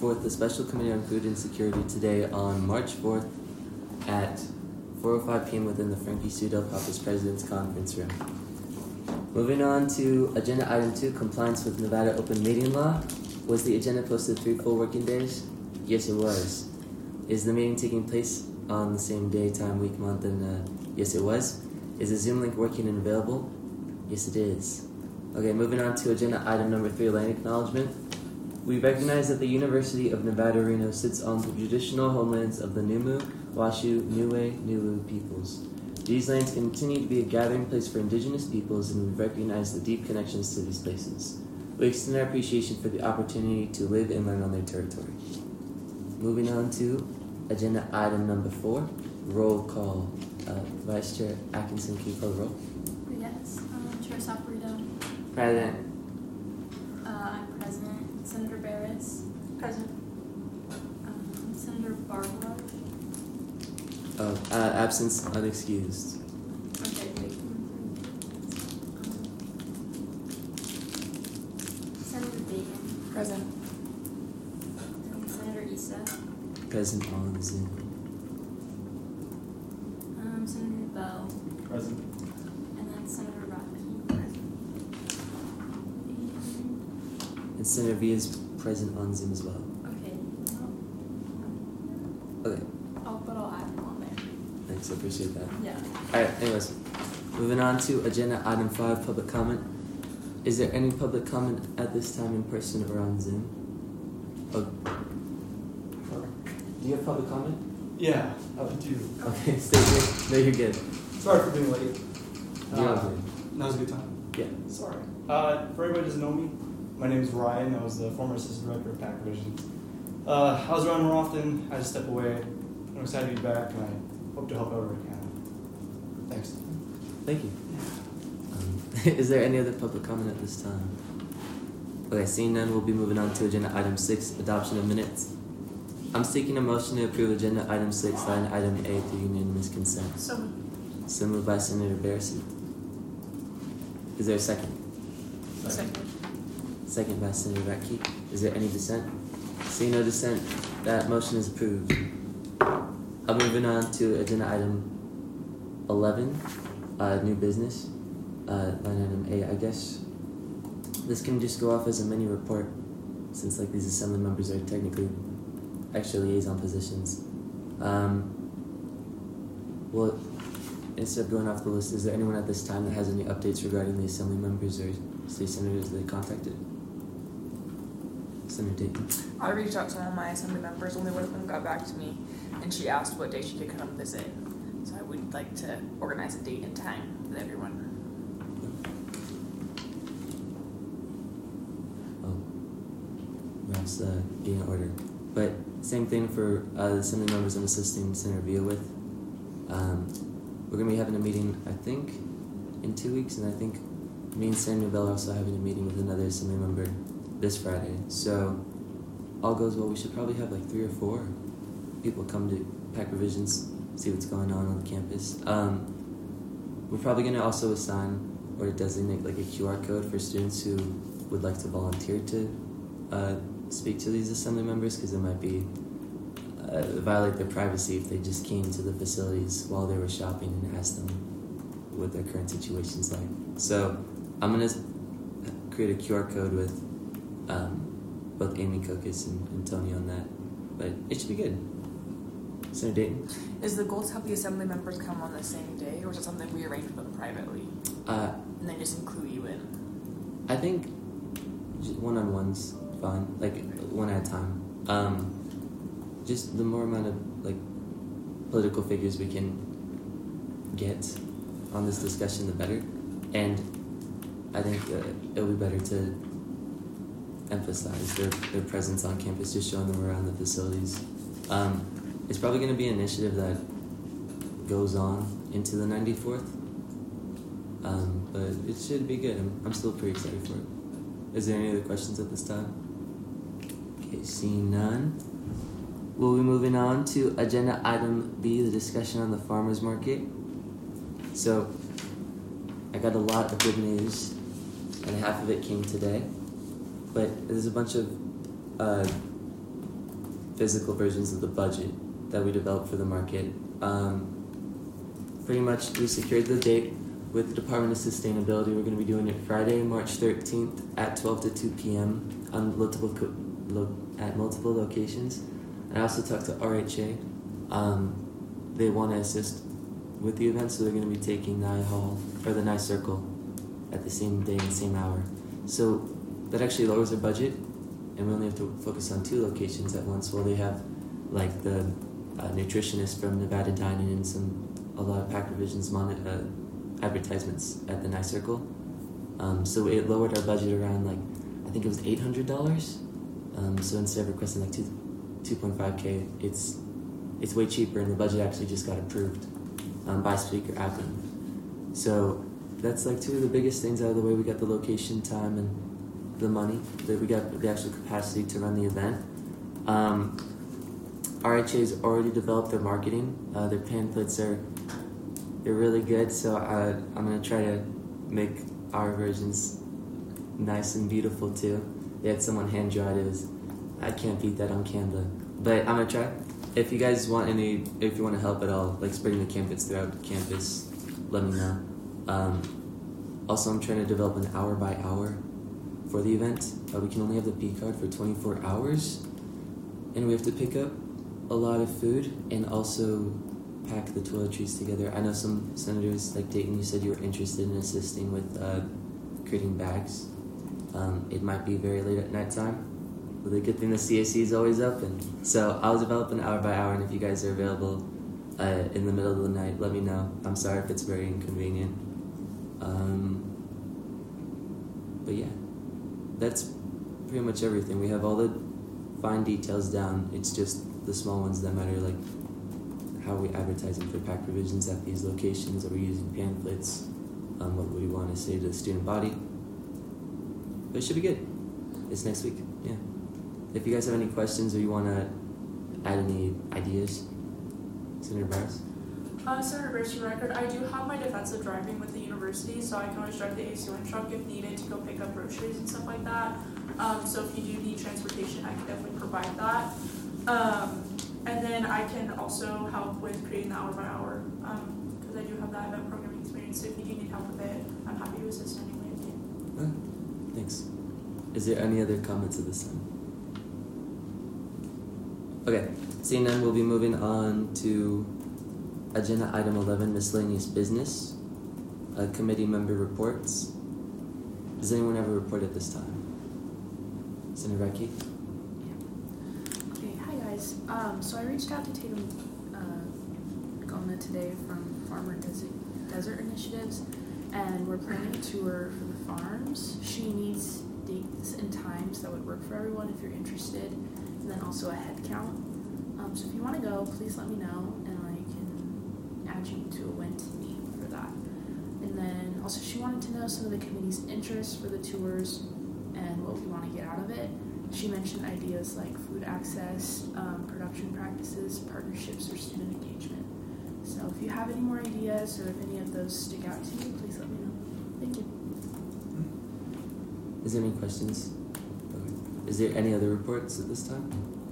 forth the Special Committee on Food Insecurity today on March 4th at 4:05 p.m. within the Frankie Sudell Pappas President's Conference Room. Moving on to Agenda Item 2, Compliance with Nevada Open Meeting Law. Was the agenda posted 3 full working days? Yes, it was. Is the meeting taking place on the same day, time, week, month, and yes, it was. Is the Zoom link working and available? Yes, it is. Okay, moving on to Agenda Item number 3, Land Acknowledgement. We recognize that the University of Nevada, Reno sits on the traditional homelands of the Numu, Washoe, Niue, Nulu peoples. These lands continue to be a gathering place for indigenous peoples, and we recognize the deep connections to these places. We extend our appreciation for the opportunity to live and learn on their territory. Moving on to Agenda Item number 4, Roll Call. Vice Chair Atkinson, can you call the roll? Yes. Chair Saporito. Present. I'm present. Senator Barris. Present. Senator Barbour. Absence unexcused. Okay, wait. Senator Dayton. Present. Senator Issa. Present on Zoom. Senator Bell. Present. And then Senator Rodney. And Senator V is present on Zoom as well. Okay. Okay, But I'll add him on there. thanks, I appreciate that. Yeah. Alright, anyways, moving on to Agenda Item 5, Public Comment. Is there any public comment at this time in person or on Zoom? Oh. Do you have public comment? Yeah, I do. Okay, stay here. No, you're good. Sorry for being late. You're all good. Now's a good time. Yeah. Sorry. For everybody who doesn't know me, my name is Ryan. I was the former assistant director of PAC Division. I was around more often. I just step away. I'm excited to be back, and I hope to help however I can. Thanks. Thank you. Is there any other public comment at this time? Okay, seeing none, we'll be moving on to Agenda Item 6, Adoption of Minutes. I'm seeking a motion to approve Agenda Item 6, line Item A through unanimous consent. So Moved by Senator Barrison. Is there a second? Second. Second by Senator Ratke. Is there any dissent? Seeing no dissent, that motion is approved. I'm moving on to Agenda Item 11, New Business, line Item A, I guess. This can just go off as a mini report, since like these assembly members are technically extra liaison positions. Well, instead of going off the list, is there anyone at this time that has any updates regarding the assembly members or state senators they contacted? Senator Dayton. I reached out to one of my assembly members, only one of them got back to me, and she asked what day she could come visit. So I would like to organize a date and time with everyone. Oh, perhaps getting an order. But same thing for the assembly members I'm assisting Senator Villa with. We're going to be having a meeting, I think, in 2 weeks, and I think me and Samuel Bell are also having a meeting with another assembly member this Friday. So, all goes well, we should probably have like 3 or 4 people come to PAC Revisions, see what's going on the campus. We're probably going to also assign or designate like a QR code for students who would like to volunteer to speak to these assembly members, because it might be violate their privacy if they just came to the facilities while they were shopping and asked them what their current situation's like. So I'm going to create a QR code with both Amy Kokis and Tony on that, but it should be good. Senator Dayton? Is the goal to have the assembly members come on the same day, or is it something we arrange with them privately? And then just include you in? I think one-on-one's fine, like one at a time. Just the more amount of like political figures we can get on this discussion, the better. And I think it'll be better to emphasize their presence on campus, just showing them around the facilities. It's probably going to be an initiative that goes on into the 94th, but it should be good. I'm still pretty excited for it. Is there any other questions at this time? Okay, seeing none. We'll be moving on to Agenda Item B, the discussion on the farmers market. So, I got a lot of good news, and half of it came today. But there's a bunch of physical versions of the budget that we developed for the market. Pretty much we secured the date with the Department of Sustainability. We're going to be doing it Friday, March 13th at 12 to 2 p.m. on at multiple locations. And I also talked to RHA. They want to assist with the event, so they're going to be taking Nye Hall or the Nye Circle at the same day and same hour. So that actually lowers our budget, and we only have to focus on 2 locations at once. While they have like the nutritionist from Nevada Dining and a lot of Pack Revisions advertisements at the Nye Circle. So it lowered our budget around I think it was $800. So instead of requesting 2.5K, it's way cheaper, and the budget actually just got approved by Speaker Ackland. So that's 2 of the biggest things out of the way. We got the location, time, and the money. That we got the actual capacity to run the event. RHA's already developed their marketing. Their pamphlets they're really good. So I'm gonna try to make our versions nice and beautiful too. They had someone hand draw it. I can't beat that on Canva, but I'm gonna try. If you guys want if you want to help at all, spreading the pamphlets throughout campus, let me know. Also, I'm trying to develop an hour by hour for the event. We can only have the P card for 24 hours, and we have to pick up a lot of food and also pack the toiletries together. I know some senators, like Dayton, you said you were interested in assisting with creating bags. It might be very late at nighttime, but the good thing the CAC is always open. So I'll develop an hour by hour, and if you guys are available in the middle of the night, let me know. I'm sorry if it's very inconvenient. But yeah, that's pretty much everything. We have all the fine details down. It's just the small ones that matter, like how we advertising for Pack Revisions at these locations. Are we using pamphlets? What would we want to say to the student body? But it should be good. It's next week. Yeah. If you guys have any questions or you want to add any ideas, Senator Barnes? Senator Barnes, for record, I do have my defensive driving with the university, so I can always drive the ACON truck if needed to go pick up groceries and stuff like that. So if you do need transportation, I can definitely provide that. And then I can also help with creating the hour by hour, because I do have that event programming experience. So if you do need help with it, I'm happy to assist in any way I can. Thanks. Is there any other comments at this time? Okay, seeing none, we'll be moving on to agenda item 11, miscellaneous business, committee member reports. Does anyone have a report at this time? Senator Radke? Okay, hi guys. So I reached out to Tatum Gona today from Farmer Desert Initiatives, and we're planning a tour for the farms. She needs dates and times that would work for everyone if you're interested, and then also a head count. So if you want to go, please let me know, and I can add you to a when to meet for that. And then also she wanted to know some of the committee's interests for the tours and what we want to get out of it. She mentioned ideas like food access, production practices, partnerships, or student engagement. So if you have any more ideas or if any of those stick out to you, please let me know. Thank you. Is there any questions? Okay. Is there any other reports at this time?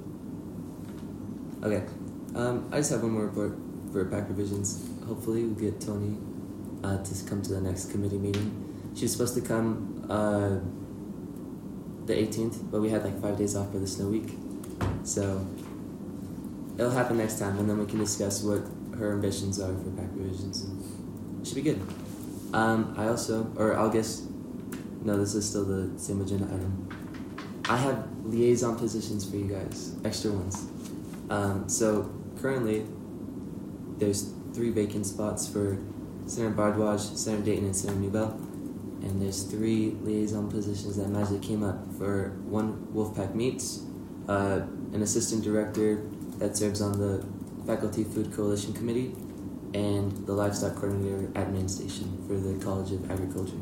Okay. I just have one more report for Pack Revisions. Hopefully we'll get Tony to come to the next committee meeting. She was supposed to come the 18th, but we had 5 days off for the snow week. So it'll happen next time, and then we can discuss what her ambitions are for Pack Revisions. It should be good. This is still the same agenda item. I have liaison positions for you guys, extra ones. So currently, there's 3 vacant spots for Senator Bardwaj, Senator Dayton, and Senator Newbell. And there's 3 liaison positions that magically came up for one Wolfpack Meets, an assistant director that serves on the Faculty Food Coalition Committee, and the livestock coordinator at Main Station for the College of Agriculture.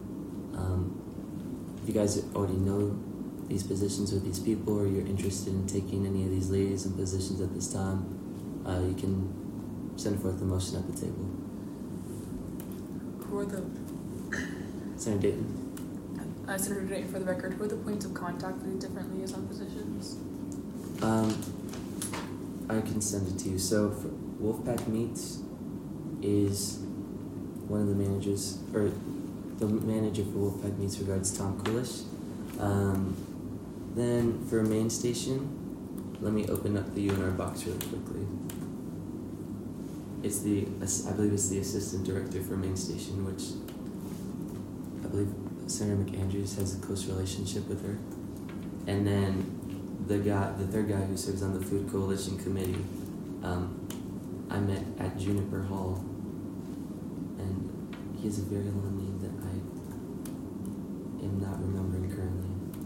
If you guys already know these positions or these people, or you're interested in taking any of these liaison positions at this time, you can send forth the motion at the table. Who are the Senator Dayton. Senator Dayton, for the record, who are the points of contact for the different liaison positions? I can send it to you. So for Wolfpack Meats is one of the managers, or the manager for Wolfpack Meats regards Tom Coolish. Then for Main Station, let me open up the UNR box really quickly. It's I believe it's the assistant director for Main Station, which I believe Senator McAndrews has a close relationship with her. And then the third guy who serves on the Food Coalition Committee, I met at Juniper Hall, and he has a very long name that I am not remembering currently.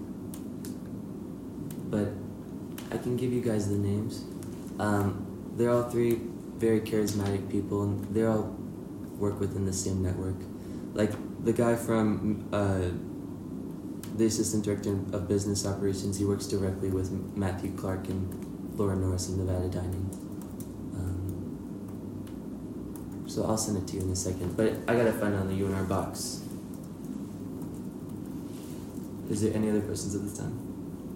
But I can give you guys the names. They're all three very charismatic people, and they all work within the same network. Like the guy from the assistant director of business operations, he works directly with Matthew Clark and Laura Norris in Nevada Dining. So I'll send it to you in a second, but I gotta find it on the UNR box. Is there any other questions at this time?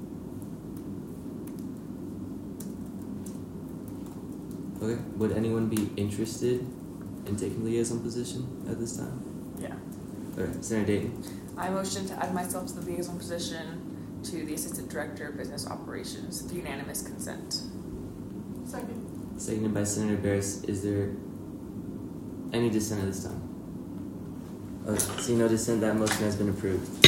Okay, would anyone be interested in taking the liaison position at this time? Yeah. Alright, Senator Dayton. I motion to add myself to the liaison position to the Assistant Director of Business Operations with unanimous consent. Second. Seconded by Senator Barris. Is there any dissent at this time? Okay, seeing no dissent, that motion has been approved.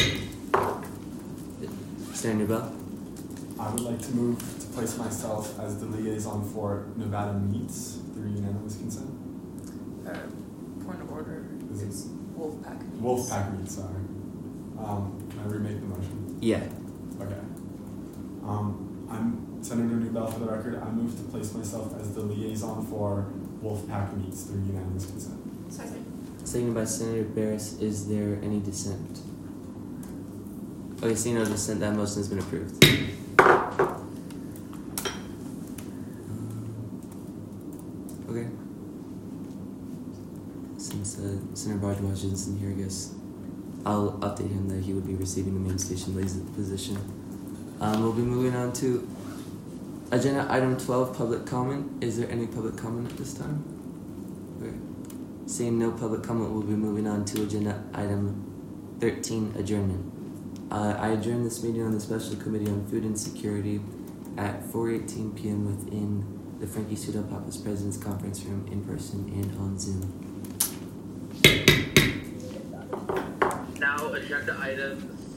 Senator Bell? I would like to move to place myself as the liaison for Nevada Meats through unanimous consent. Point of order. Is it- It's Wolfpack Meats. Wolfpack Meats, sorry. Can I remake the motion? Yeah. Okay. I'm Senator Newbell for the record. I move to place myself as the liaison for Wolfpack Meats through unanimous consent. Second. Seconded by Senator Barris. Is there any dissent? Okay, seeing no dissent, that motion has been approved. Okay. Since Senator Bardwaj isn't here, I guess I'll update him that he would be receiving the Main Station liaison position. We'll be moving on to agenda item 12, public comment. Is there any public comment at this time? Okay. Seeing no public comment, we'll be moving on to agenda item 13, adjournment. I adjourned this meeting on the Special Committee on Food Insecurity at 4:18 p.m. within the Frankie Pseudo-Pappas President's Conference Room, in person and on Zoom. Now, agenda item